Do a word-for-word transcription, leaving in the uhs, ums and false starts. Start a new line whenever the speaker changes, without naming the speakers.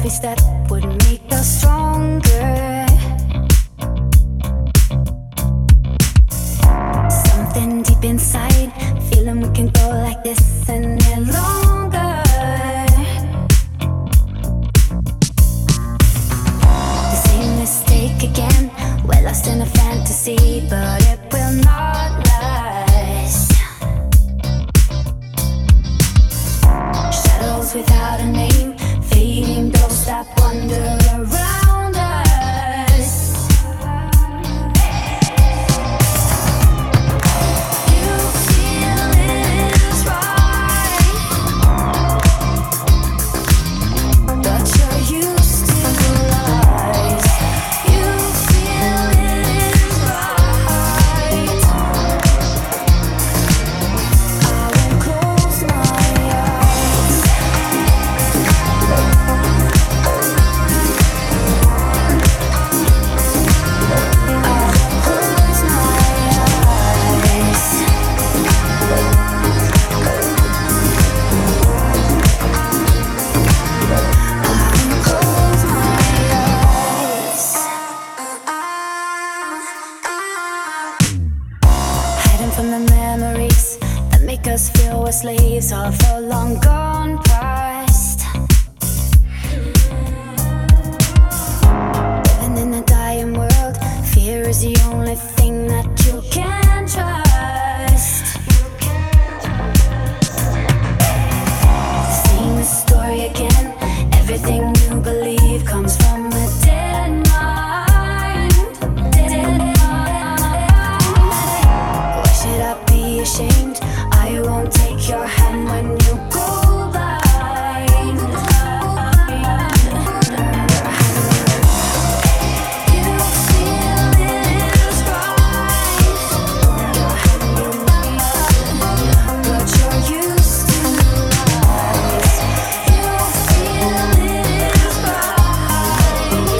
every step would make us stronger. Something deep inside, feeling we can go like this and no longer. The same mistake again, we're lost in a fantasy, but it will not last. Shadows without a name, fading ghosts that wander around us. You feel it is right, but you're used to lies. You feel it is right. I won't close my eyes. From the memories that make us feel we're slaves of a long gone past. Living in a dying world, fear is the only thing that you can trust. Seeing the story again, everything you believe comes from a dead mind. Dead mind. Should I be ashamed? I won't take your hand when you go blind. You feel it is right, but you're used to lies. You feel it is right.